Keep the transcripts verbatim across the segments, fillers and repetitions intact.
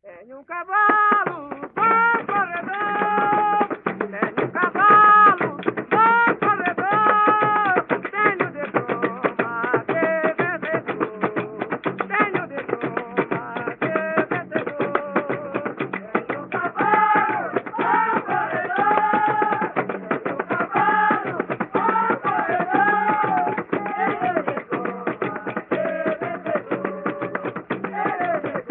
Tenho um cavalo, bom corredor. Tenho um cavalo, bom corredor. Tenho de toma de vencedor. Tenho de toma de vencedor. Tenho um cavalo, bom corredor. Tenho um cavalo, bom corredor. Tenho de toma de vencedor. Tenho de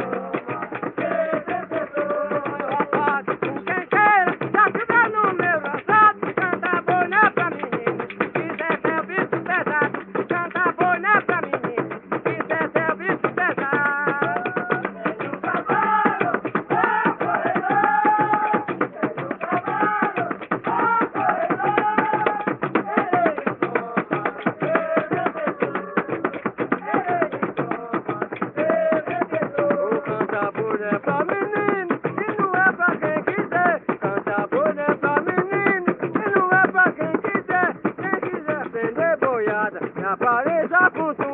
Apareça com